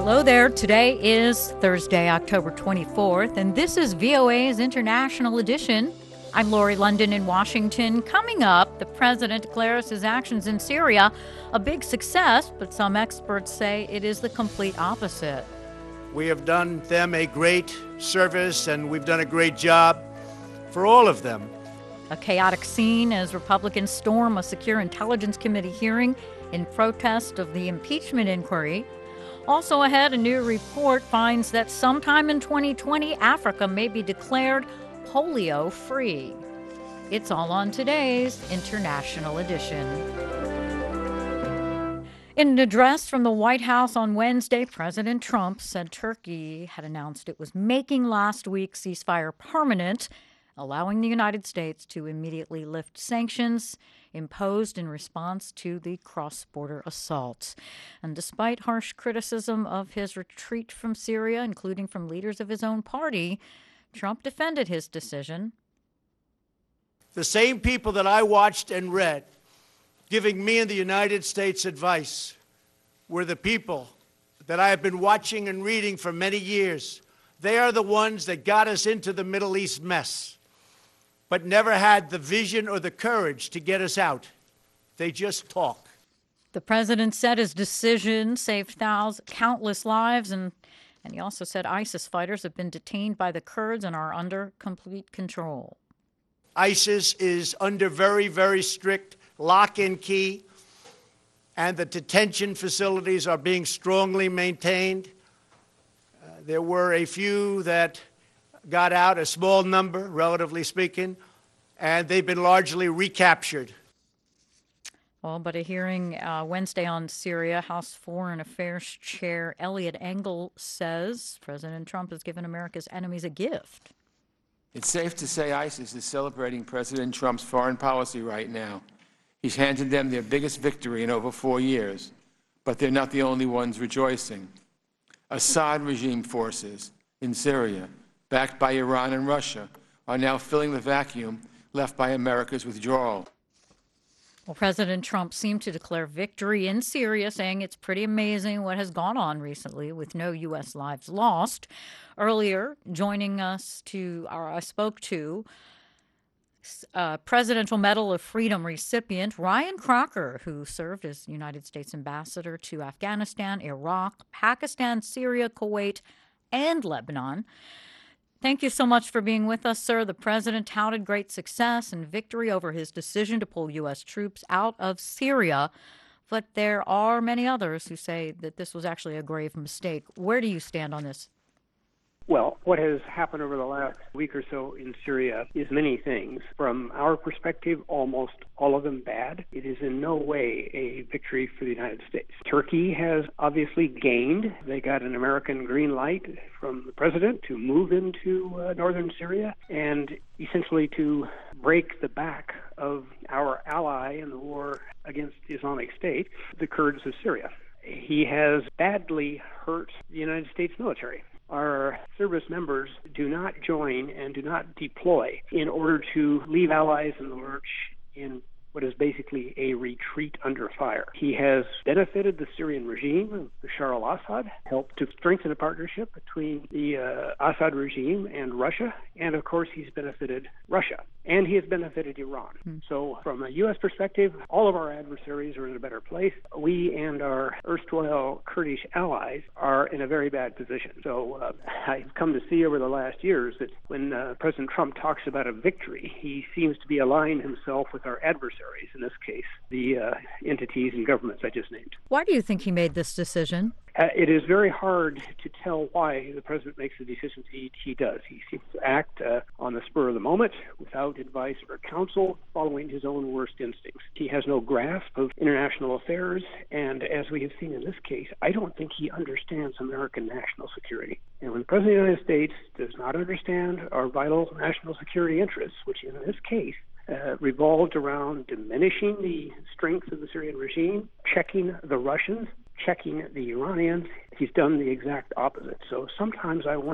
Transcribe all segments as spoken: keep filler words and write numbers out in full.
Hello there. Today is Thursday, October twenty-fourth, and this is V O A's International Edition. I'm Lori London in Washington. Coming up, the president declares his actions in Syria a big success, but some experts say it is the complete opposite. We have done them a great service, and we've done a great job for all of them. A chaotic scene as Republicans storm a Secure Intelligence Committee hearing in protest of the impeachment inquiry. Also ahead, a new report finds that sometime in twenty twenty, Africa may be declared polio-free. It's all on today's International Edition. In an address from the White House on Wednesday, President Trump said Turkey had announced it was making last week's ceasefire permanent, allowing the United States to immediately lift sanctions imposed in response to the cross-border assault. And despite harsh criticism of his retreat from Syria, including from leaders of his own party, Trump defended his decision. The same people that I watched and read giving me and the United States advice were the people that I have been watching and reading for many years. They are the ones that got us into the Middle East mess, but never had the vision or the courage to get us out. They just talk. The president said his decision saved thousands, countless lives, and, and he also said ISIS fighters have been detained by the Kurds and are under complete control. ISIS is under very, very strict lock and key, and the detention facilities are being strongly maintained. Uh, there were a few that got out, a small number, relatively speaking, and they've been largely recaptured. Well, but a hearing uh, Wednesday on Syria, House Foreign Affairs Chair Eliot Engel says President Trump has given America's enemies a gift. It's safe to say ISIS is celebrating President Trump's foreign policy right now. He's handed them their biggest victory in over four years, but they're not the only ones rejoicing. Assad regime forces in Syria, backed by Iran and Russia, are now filling the vacuum left by America's withdrawal. Well, President Trump seemed to declare victory in Syria, saying it's pretty amazing what has gone on recently with no U S lives lost. Earlier, joining us to, or I spoke to, uh, Presidential Medal of Freedom recipient Ryan Crocker, who served as United States ambassador to Afghanistan, Iraq, Pakistan, Syria, Kuwait, and Lebanon. Thank you so much for being with us, sir. The president touted great success and victory over his decision to pull U S troops out of Syria, but there are many others who say that this was actually a grave mistake. Where do you stand on this? Well, what has happened over the last week or so in Syria is many things. From our perspective, almost all of them bad. It is in no way a victory for the United States. Turkey has obviously gained. They got an American green light from the president to move into uh, northern Syria and essentially to break the back of our ally in the war against the Islamic State, the Kurds of Syria. He has badly hurt the United States military. Our service members do not join and do not deploy in order to leave allies in the lurch in what is basically a retreat under fire. He has benefited the Syrian regime, Bashar al-Assad, helped to strengthen a partnership between the uh, Assad regime and Russia, and of course he's benefited Russia, and he has benefited Iran. Hmm. So from a U S perspective, all of our adversaries are in a better place. We and our erstwhile Kurdish allies are in a very bad position. So uh, I've come to see over the last years that when uh, President Trump talks about a victory, he seems to be aligning himself with our adversaries. In this case, the uh, entities and governments I just named. Why do you think he made this decision? Uh, it is very hard to tell why the president makes the decisions he, he does. He seems to act uh, on the spur of the moment, without advice or counsel, following his own worst instincts. He has no grasp of international affairs, and as we have seen in this case, I don't think he understands American national security. And when the President of the United States does not understand our vital national security interests, which in this case Uh, revolved around diminishing the strength of the Syrian regime, checking the Russians, checking the Iranians. He's done the exact opposite. So sometimes I wonder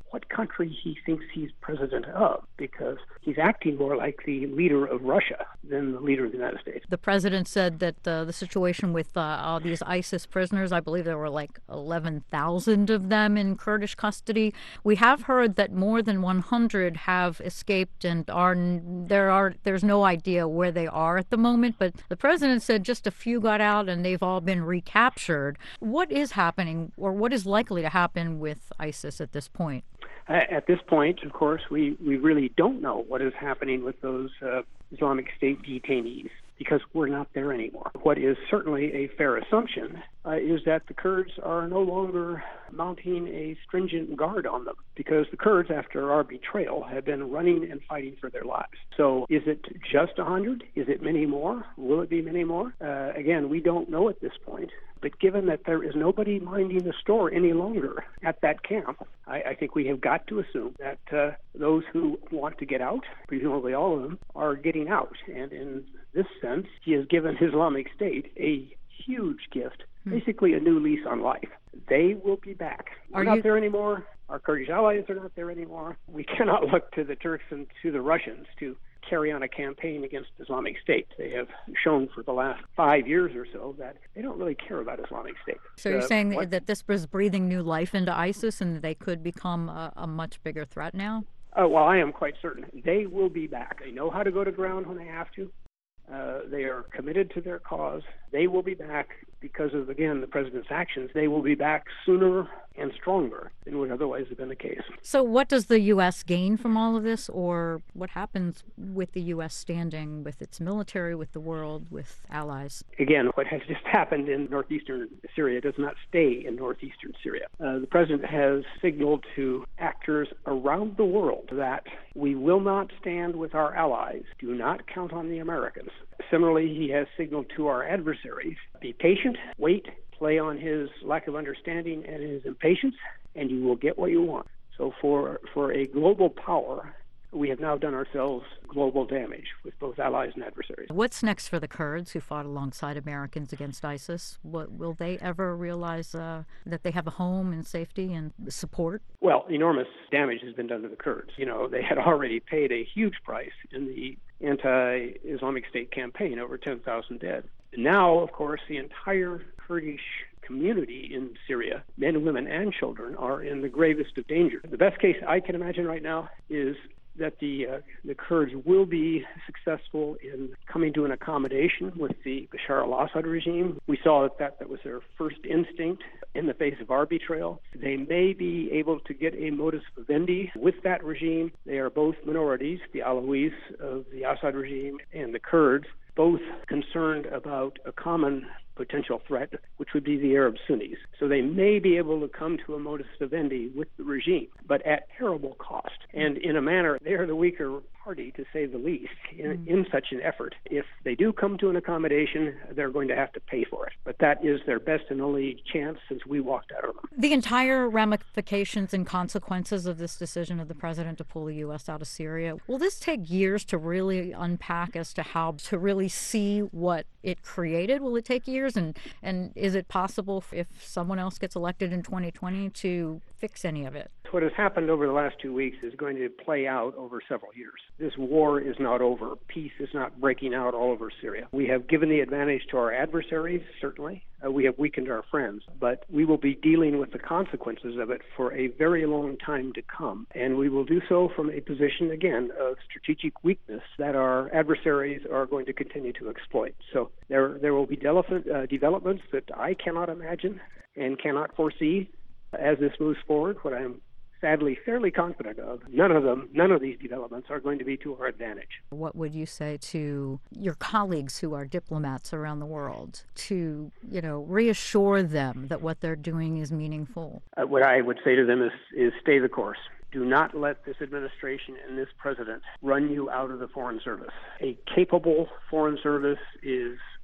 what country he thinks he's president of, because he's acting more like the leader of Russia than the leader of the United States. The president said that uh, the situation with uh, all these ISIS prisoners, I believe there were like eleven thousand of them in Kurdish custody. We have heard that more than one hundred have escaped and are there are there's no idea where they are at the moment. But the president said just a few got out and they've all been recaptured. What is happening, or what is likely to happen with ISIS at this point? At this point, of course, we, we really don't know what is happening with those uh, Islamic State detainees, because we're not there anymore. What is certainly a fair assumption uh, is that the Kurds are no longer mounting a stringent guard on them, because the Kurds, after our betrayal, have been running and fighting for their lives. So is it just one hundred? Is it many more? Will it be many more? Uh, again, we don't know at this point. But given that there is nobody minding the store any longer at that camp, I, I think we have got to assume that uh, those who want to get out, presumably all of them, are getting out. And in this sense, he has given Islamic State a huge gift, basically a new lease on life. They will be back. We're Are not you... there anymore. Our Kurdish allies are not there anymore. We cannot look to the Turks and to the Russians to carry on a campaign against Islamic State. They have shown for the last five years or so that they don't really care about Islamic State. So you're uh, saying what, that this was breathing new life into ISIS and they could become a, a much bigger threat now? Uh, well, I am quite certain. They will be back. They know how to go to ground when they have to. Uh, they are committed to their cause. They will be back because of, again, the president's actions. They will be back sooner and stronger than would otherwise have been the case. So what does the U S gain from all of this, or what happens with the U S standing with its military, with the world, with allies? Again, what has just happened in northeastern Syria does not stay in northeastern Syria. Uh, the president has signaled to actors around the world that we will not stand with our allies. Do not count on the Americans. Similarly, he has signaled to our adversaries, be patient, wait, play on his lack of understanding and his impatience, and you will get what you want. So for, for a global power, we have now done ourselves global damage with both allies and adversaries. What's next for the Kurds who fought alongside Americans against ISIS? What, will they ever realize uh, that they have a home and safety and support? Well, enormous damage has been done to the Kurds. You know, they had already paid a huge price in the anti-Islamic State campaign, over ten thousand dead. Now, of course, the entire Kurdish community in Syria, men, women, and children, are in the gravest of danger. The best case I can imagine right now is that the uh, the Kurds will be successful in coming to an accommodation with the Bashar al-Assad regime. We saw that, that that was their first instinct in the face of our betrayal. They may be able to get a modus vivendi with that regime. They are both minorities, the Alawis of the Assad regime and the Kurds, both concerned about a common potential threat, which would be the Arab Sunnis. So they may be able to come to a modus vivendi with the regime, but at terrible cost. And in a manner, they are the weaker party, to say the least, in, mm. in such an effort. If they do come to an accommodation, they're going to have to pay for it. But that is their best and only chance since we walked out of them. The entire ramifications and consequences of this decision of the president to pull the U S out of Syria, will this take years to really unpack as to how to really see what it created? Will it take years? And, and is it possible if someone else gets elected in twenty twenty to fix any of it? What has happened over the last two weeks is going to play out over several years. This war is not over. Peace is not breaking out all over Syria. We have given the advantage to our adversaries, certainly. Uh, we have weakened our friends, but we will be dealing with the consequences of it for a very long time to come. And we will do so from a position, again, of strategic weakness that our adversaries are going to continue to exploit. So there, there will be development, uh, developments that I cannot imagine and cannot foresee as this moves forward. What I'm sadly fairly confident of, none of them, none of these developments are going to be to our advantage. What would you say to your colleagues who are diplomats around the world to, you know, reassure them that what they're doing is meaningful? Uh, what I would say to them is, is stay the course. Do not let this administration and this president run you out of the Foreign Service. A capable Foreign Service is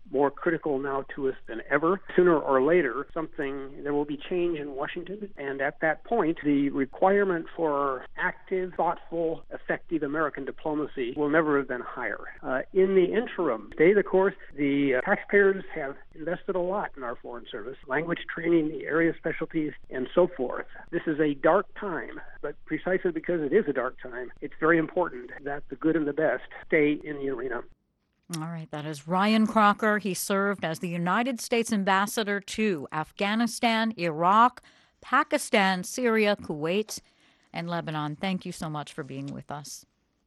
more critical now to us than ever. Sooner or later, something, there will be change in Washington, and at that point, the requirement for active, thoughtful, effective American diplomacy will never have been higher. Uh, in the interim, stay the course. The uh, taxpayers have invested a lot in our Foreign Service, language training, the area specialties, and so forth. This is a dark time, but precisely because it is a dark time, it's very important that the good and the best stay in the arena. All right, that is Ryan Crocker. He served as the United States ambassador to Afghanistan, Iraq, Pakistan, Syria, Kuwait, and Lebanon. Thank you so much for being with us.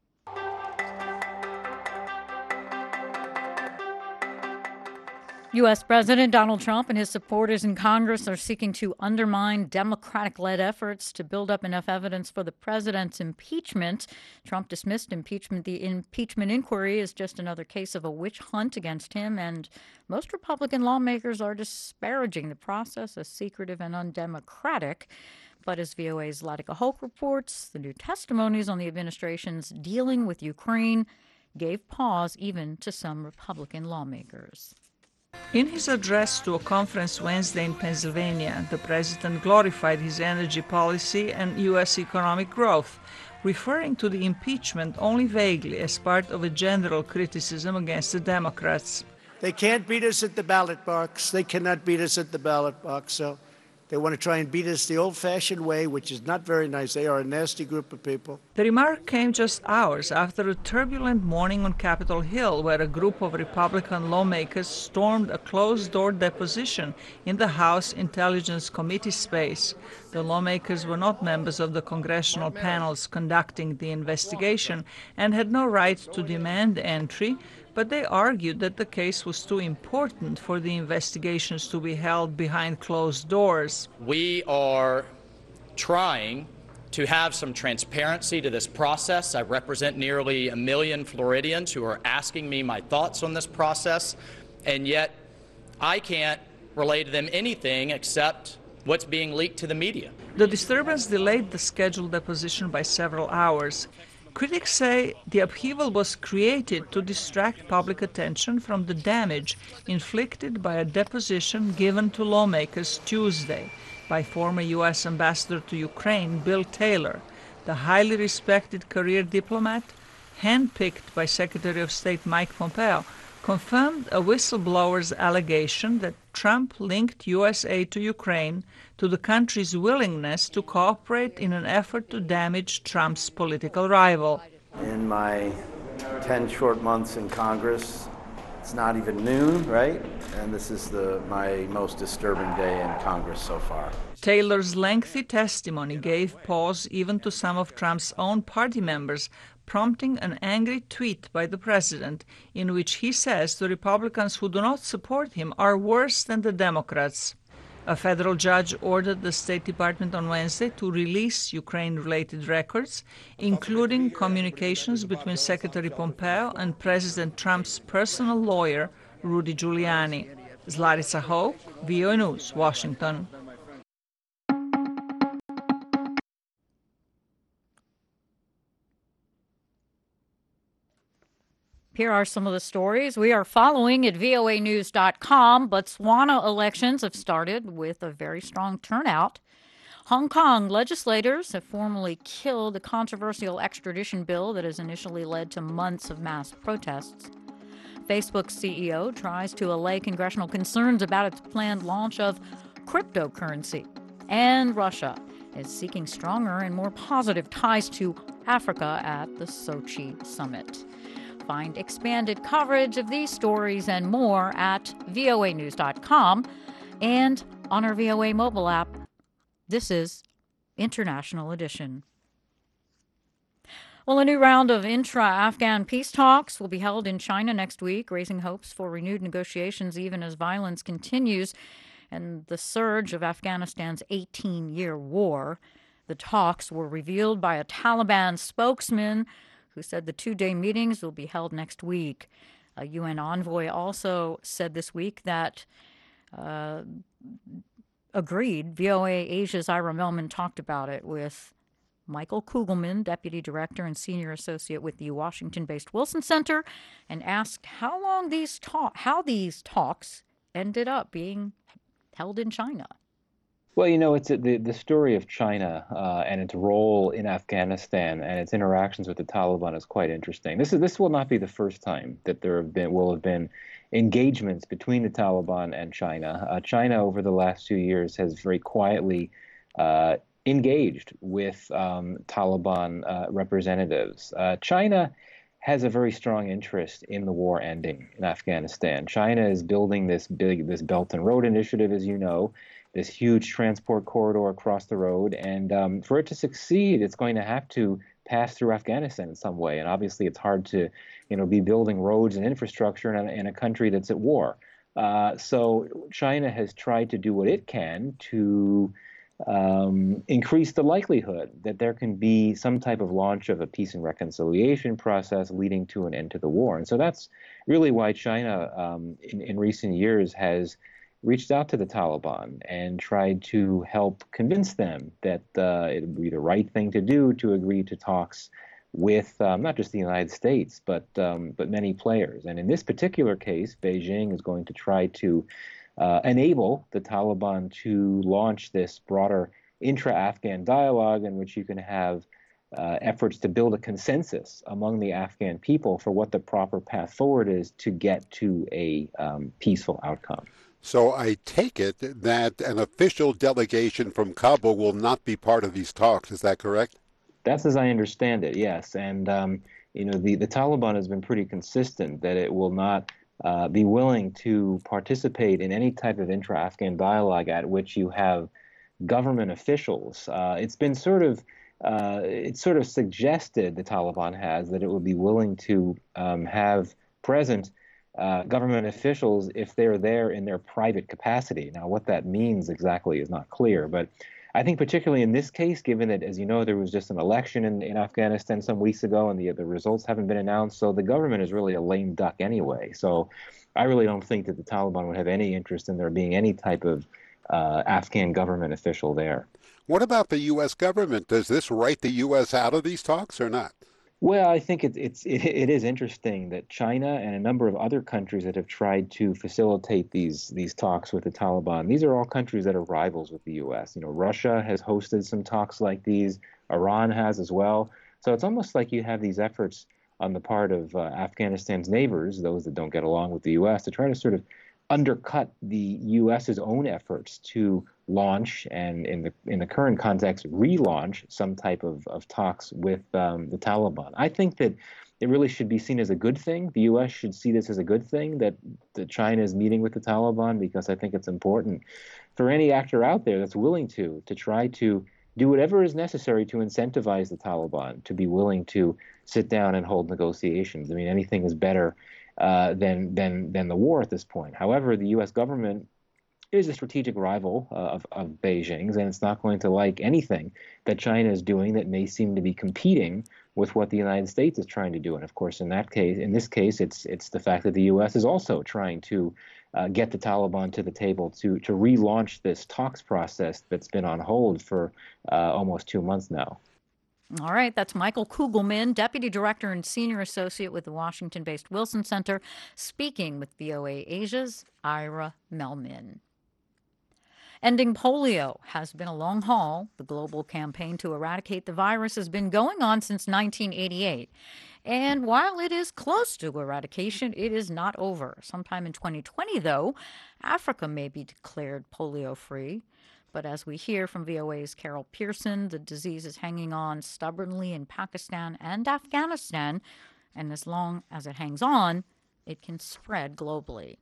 U S. President Donald Trump and his supporters in Congress are seeking to undermine Democratic-led efforts to build up enough evidence for the president's impeachment. Trump dismissed impeachment. The impeachment inquiry is just another case of a witch hunt against him, and most Republican lawmakers are disparaging the process as secretive and undemocratic. But as V O A's Latika Hoke reports, the new testimonies on the administration's dealing with Ukraine gave pause even to some Republican lawmakers. In his address to a conference Wednesday in Pennsylvania, the president glorified his energy policy and U S economic growth, referring to the impeachment only vaguely as part of a general criticism against the Democrats. They can't beat us at the ballot box. They cannot beat us at the ballot box. So they want to try and beat us the old-fashioned way, which is not very nice. They are a nasty group of people. The remark came just hours after a turbulent morning on Capitol Hill, where a group of Republican lawmakers stormed a closed-door deposition in the House Intelligence Committee space. The lawmakers were not members of the congressional panels conducting the investigation and had no right to demand entry, but they argued that the case was too important for the investigations to be held behind closed doors. We are trying to have some transparency to this process. I represent nearly a million Floridians who are asking me my thoughts on this process, and yet I can't relay to them anything except what's being leaked to the media. The disturbance delayed the scheduled deposition by several hours. Critics say the upheaval was created to distract public attention from the damage inflicted by a deposition given to lawmakers Tuesday by former U S Ambassador to Ukraine Bill Taylor, the highly respected career diplomat, handpicked by Secretary of State Mike Pompeo, confirmed a whistleblower's allegation that Trump linked U S aid to Ukraine to the country's willingness to cooperate in an effort to damage Trump's political rival. In my ten short months in Congress, it's not even noon, right? And this is the my most disturbing day in Congress so far. Taylor's lengthy testimony gave pause even to some of Trump's own party members, prompting an angry tweet by the president in which he says the Republicans who do not support him are worse than the Democrats. A federal judge ordered the State Department on Wednesday to release Ukraine-related records, including communications between Secretary Pompeo and President Trump's personal lawyer, Rudy Giuliani. Zlatica Hoke, V O A News, Washington. Here are some of the stories we are following at V O A news dot com. Botswana elections have started with a very strong turnout. Hong Kong legislators have formally killed a controversial extradition bill that has initially led to months of mass protests. Facebook's C E O tries to allay congressional concerns about its planned launch of cryptocurrency. And Russia is seeking stronger and more positive ties to Africa at the Sochi summit. Find expanded coverage of these stories and more at V O A news dot com and on our V O A mobile app. This is International Edition. Well, a new round of intra-Afghan peace talks will be held in China next week, raising hopes for renewed negotiations even as violence continues and the surge of Afghanistan's eighteen-year war. The talks were revealed by a Taliban spokesman who said the two-day meetings will be held next week. A U N envoy also said this week that uh, agreed. V O A Asia's Ira Melman talked about it with Michael Kugelman, Deputy Director and Senior Associate with the Washington-based Wilson Center, and asked how long these ta- how these talks ended up being held in China. Well, you know, it's a, the the story of China uh, and its role in Afghanistan and its interactions with the Taliban is quite interesting. This is this will not be the first time that there have been will have been engagements between the Taliban and China. Uh, China, over the last two years, has very quietly uh, engaged with um, Taliban uh, representatives. Uh, China has a very strong interest in the war ending in Afghanistan. China is building this big this Belt and Road Initiative, as you know, this huge transport corridor across the road. And um, for it to succeed, it's going to have to pass through Afghanistan in some way. And obviously, it's hard to, you know, be building roads and infrastructure in a, in a country that's at war. Uh, so China has tried to do what it can to um, increase the likelihood that there can be some type of launch of a peace and reconciliation process leading to an end to the war. And so that's really why China, um, in, in recent years, has reached out to the Taliban and tried to help convince them that uh, it would be the right thing to do to agree to talks with um, not just the United States, but um, but many players. And in this particular case, Beijing is going to try to uh, enable the Taliban to launch this broader intra-Afghan dialogue in which you can have uh, efforts to build a consensus among the Afghan people for what the proper path forward is to get to a um, peaceful outcome. So I take it that an official delegation from Kabul will not be part of these talks. Is that correct? That's as I understand it, yes. And, um, you know, the, the Taliban has been pretty consistent that it will not uh, be willing to participate in any type of intra-Afghan dialogue at which you have government officials. Uh, it's been sort of, uh, it's sort of suggested, the Taliban has, that it would be willing to um, have present Uh, government officials if they're there in their private capacity. Now, what that means exactly is not clear, but I think particularly in this case, given that, as you know, there was just an election in, in Afghanistan some weeks ago and the, the results haven't been announced, so the government is really a lame duck anyway. So I really don't think that the Taliban would have any interest in there being any type of uh, Afghan government official there. What about the U S government? Does this write the U S out of these talks or not? Well, I think it, it's it, it is interesting that China and a number of other countries that have tried to facilitate these these talks with the Taliban, these are all countries that are rivals with the U S. You know, Russia has hosted some talks like these. Iran has as well. So it's almost like you have these efforts on the part of uh, Afghanistan's neighbors, those that don't get along with the U S, to try to sort of undercut the U S's own efforts to launch and, in the in the current context, relaunch some type of, of talks with um, the Taliban. I think that it really should be seen as a good thing. The U S should see this as a good thing, that, that China is meeting with the Taliban, because I think it's important for any actor out there that's willing to, to try to do whatever is necessary to incentivize the Taliban to be willing to sit down and hold negotiations. I mean, anything is better uh, than, than, than the war at this point. However, the U S government is a strategic rival uh, of, of Beijing's, and it's not going to like anything that China is doing that may seem to be competing with what the United States is trying to do. And of course, in that case, in this case, it's it's the fact that the U S is also trying to uh, get the Taliban to the table to to relaunch this talks process that's been on hold for uh, almost two months now. All right, that's Michael Kugelman, Deputy Director and Senior Associate with the Washington-based Wilson Center, speaking with V O A Asia's Ira Melman. Ending polio has been a long haul. The global campaign to eradicate the virus has been going on since nineteen eighty-eight. And while it is close to eradication, it is not over. Sometime in twenty twenty, though, Africa may be declared polio-free. But as we hear from V O A's Carol Pearson, the disease is hanging on stubbornly in Pakistan and Afghanistan. And as long as it hangs on, it can spread globally.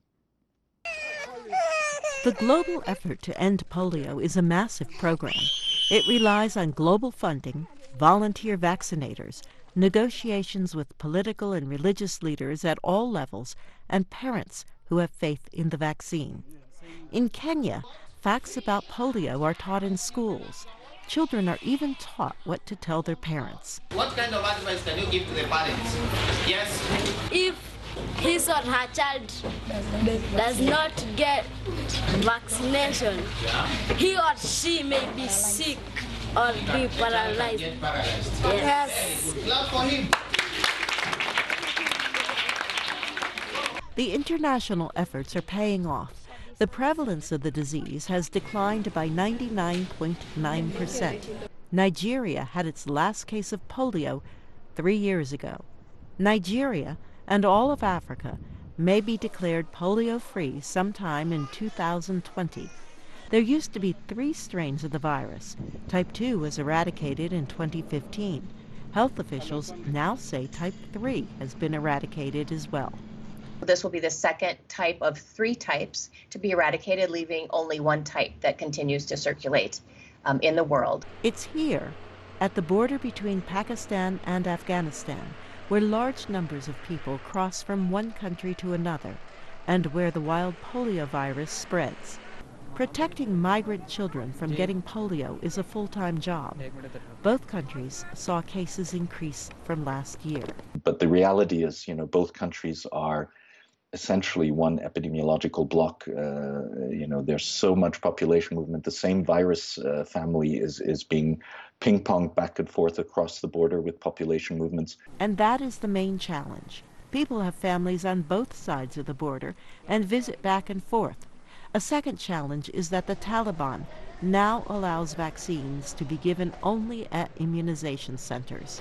The global effort to end polio is a massive program. It relies on global funding, volunteer vaccinators, negotiations with political and religious leaders at all levels, and parents who have faith in the vaccine. In Kenya, facts about polio are taught in schools. Children are even taught what to tell their parents. What kind of advice can you give to the parents? Yes? If his or her child does not get vaccination, he or she may be sick or be paralyzed. Get paralyzed. Yes. Clap for him. The international efforts are paying off. The prevalence of the disease has declined by ninety-nine point nine percent. Nigeria had its last case of polio three years ago. Nigeria and all of Africa may be declared polio-free sometime in two thousand twenty. There used to be three strains of the virus. Type two was eradicated in twenty fifteen. Health officials now say type three has been eradicated as well. This will be the second type of three types to be eradicated, leaving only one type that continues to circulate um, in the world. It's here, at the border between Pakistan and Afghanistan, where large numbers of people cross from one country to another, and where the wild polio virus spreads. Protecting migrant children from getting polio is a full-time job. Both countries saw cases increase from last year. But the reality is, you know, both countries are essentially one epidemiological block. Uh, you know, there's so much population movement. The same virus uh, family is, is being ping-ponged back and forth across the border with population movements. And that is the main challenge. People have families on both sides of the border and visit back and forth. A second challenge is that the Taliban now allows vaccines to be given only at immunization centers.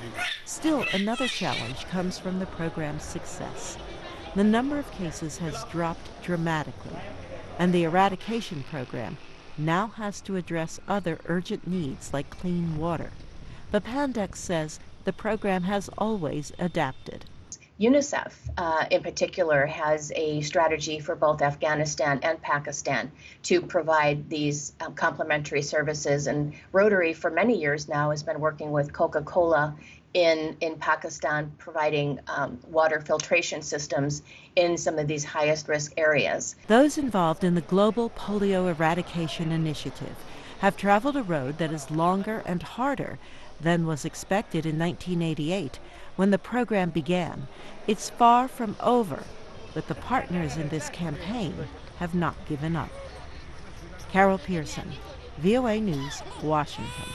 Still, another challenge comes from the program's success. The number of cases has dropped dramatically, and the eradication program now has to address other urgent needs like clean water. But Pandex says the program has always adapted. UNICEF, uh, in particular, has a strategy for both Afghanistan and Pakistan to provide these um, complementary services. And Rotary, for many years now, has been working with Coca-Cola in, in Pakistan, providing um, water filtration systems in some of these highest risk areas. Those involved in the Global Polio Eradication Initiative have traveled a road that is longer and harder than was expected in nineteen eighty-eight when the program began. It's far from over, but the partners in this campaign have not given up. Carol Pearson, V O A News, Washington.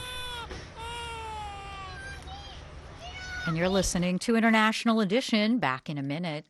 And you're listening to International Edition. Back in a minute.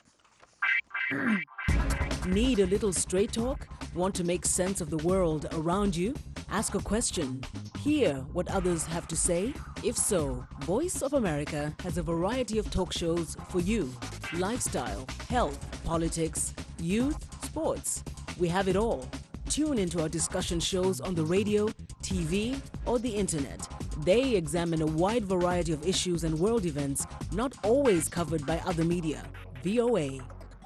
Need a little straight talk? Want to make sense of the world around you? Ask a question. Hear what others have to say? If so, Voice of America has a variety of talk shows for you. Lifestyle, health, politics, youth, sports. We have it all. Tune into our discussion shows on the radio, T V, or the internet. They examine a wide variety of issues and world events not always covered by other media. V O A.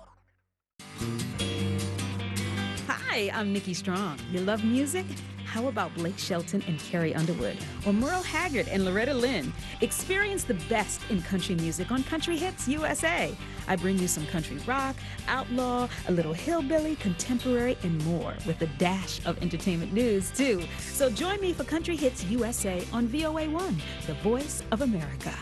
Hi, I'm Nikki Strong. You love music? How about Blake Shelton and Carrie Underwood? Or Merle Haggard and Loretta Lynn? Experience the best in country music on Country Hits U S A. I bring you some country rock, outlaw, a little hillbilly, contemporary, and more, with a dash of entertainment news, too. So join me for Country Hits U S A on V O A one, the voice of America.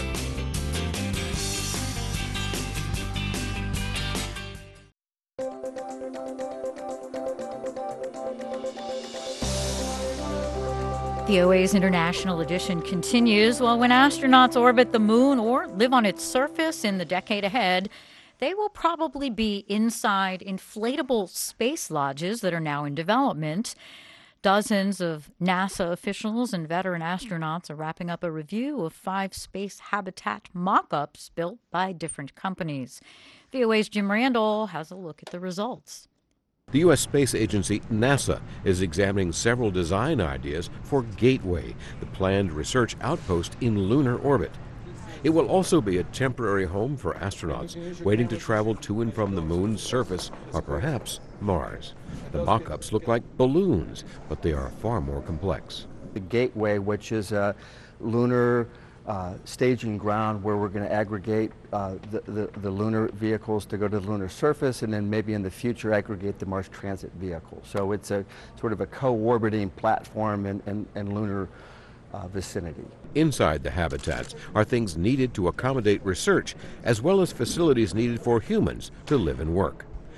V O A's International Edition continues. Well, when astronauts orbit the moon or live on its surface in the decade ahead, they will probably be inside inflatable space lodges that are now in development. Dozens of NASA officials and veteran astronauts are wrapping up a review of five space habitat mock-ups built by different companies. V O A's Jim Randall has a look at the results. The U S space agency NASA is examining several design ideas for Gateway, the planned research outpost in lunar orbit. It will also be a temporary home for astronauts waiting to travel to and from the moon's surface or perhaps Mars. The mock-ups look like balloons, but they are far more complex. The Gateway, which is a lunar Uh, staging ground where we're going to aggregate uh, the, the, the lunar vehicles to go to the lunar surface, and then maybe in the future aggregate the Mars transit vehicle. So it's a sort of a co-orbiting platform in, in, in lunar uh, vicinity. Inside the habitats are things needed to accommodate research, as well as facilities needed for humans to live and work.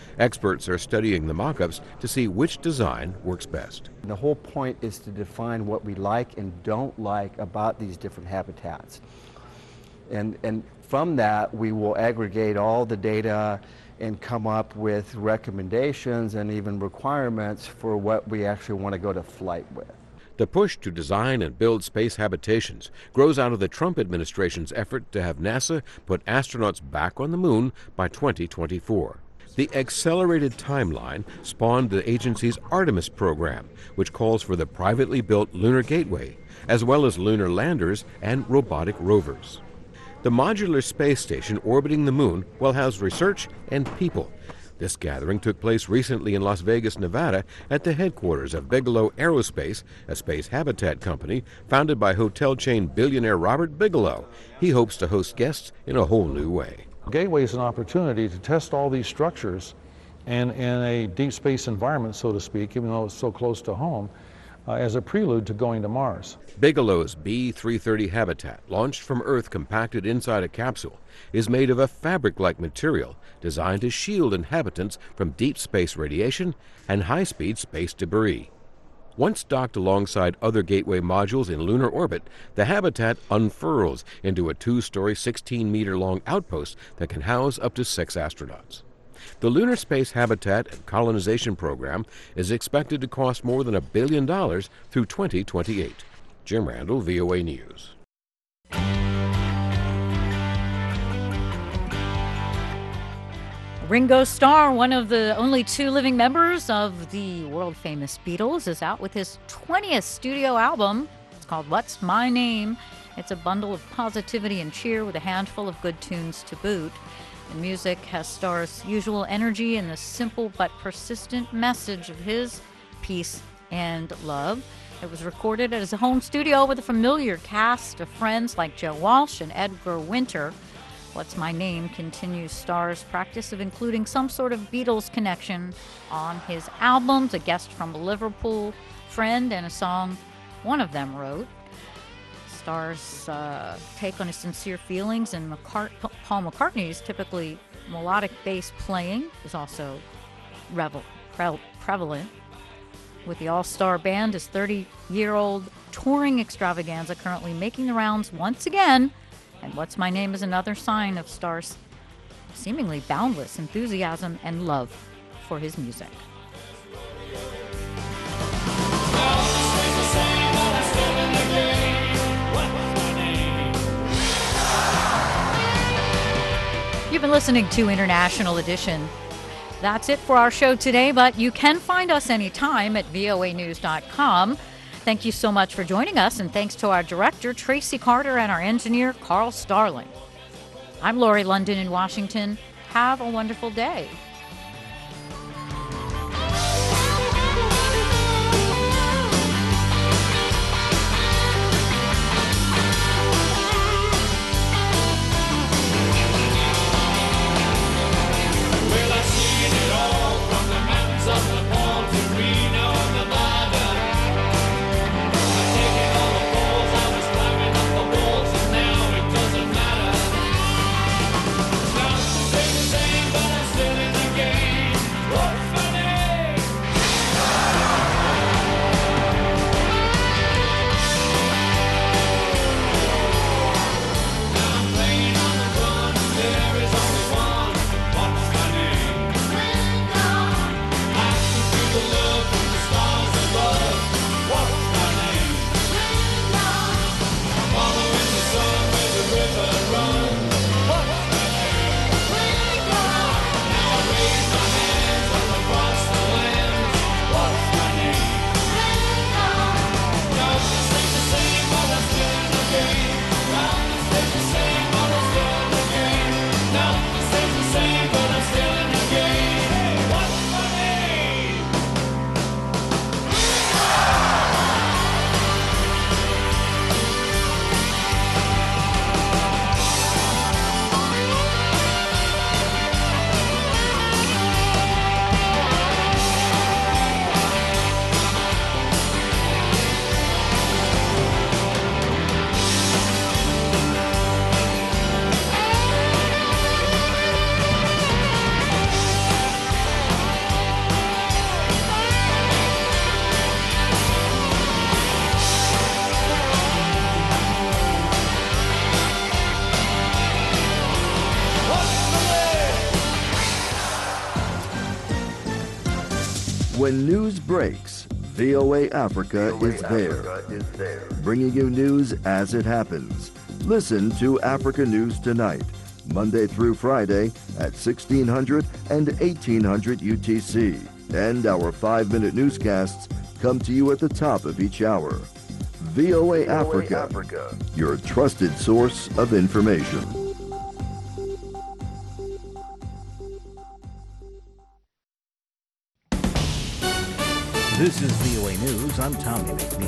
Experts are studying the mock-ups to see which design works best. The whole point is to define what we like and don't like about these different habitats. And, and from that, we will aggregate all the data and come up with recommendations and even requirements for what we actually want to go to flight with. The push to design and build space habitations grows out of the Trump administration's effort to have NASA put astronauts back on the moon by twenty twenty-four. The accelerated timeline spawned the agency's Artemis program, which calls for the privately built Lunar Gateway, as well as lunar landers and robotic rovers. The modular space station orbiting the moon will house research and people. This gathering took place recently in Las Vegas, Nevada, at the headquarters of Bigelow Aerospace, a space habitat company founded by hotel chain billionaire Robert Bigelow. He hopes to host guests in a whole new way. Gateway is an opportunity to test all these structures and in a deep space environment, so to speak, even though it's so close to home, uh, as a prelude to going to Mars. Bigelow's B three thirty habitat, launched from Earth compacted inside a capsule, is made of a fabric-like material designed to shield inhabitants from deep space radiation and high-speed space debris. Once docked alongside other Gateway modules in lunar orbit, the habitat unfurls into a two-story, sixteen meter long outpost that can house up to six astronauts. The Lunar Space Habitat and Colonization Program is expected to cost more than a billion dollars through twenty twenty-eight. Jim Randall, V O A News. Ringo Starr, one of the only two living members of the world-famous Beatles, is out with his twentieth studio album. It's called What's My Name? It's a bundle of positivity and cheer with a handful of good tunes to boot. The music has Starr's usual energy and the simple but persistent message of his peace and love. It was recorded at his home studio with a familiar cast of friends like Joe Walsh and Edgar Winter. What's My Name continues Starr's practice of including some sort of Beatles connection on his albums, a guest from a Liverpool friend, and a song one of them wrote. Starr's uh, take on his sincere feelings and McCart- Paul McCartney's typically melodic bass playing is also revel- pre- prevalent. With the All-Star Band, his thirty-year-old touring extravaganza currently making the rounds once again. And What's My Name is another sign of Starr's seemingly boundless enthusiasm and love for his music. You've been listening to International Edition. That's it for our show today, but you can find us anytime at V O A news dot com. Thank you so much for joining us, and thanks to our director, Tracy Carter, and our engineer, Carl Starling. I'm Lori London in Washington. Have a wonderful day. Same, but I'm still in the When news breaks, V O A Africa is there, bringing you news as it happens. Listen to Africa News Tonight, Monday through Friday at sixteen hundred and eighteen hundred U T C. And our five-minute newscasts come to you at the top of each hour. V O A Africa, Africa, your trusted source of information. This is V O A News. I'm Tommy McNeil.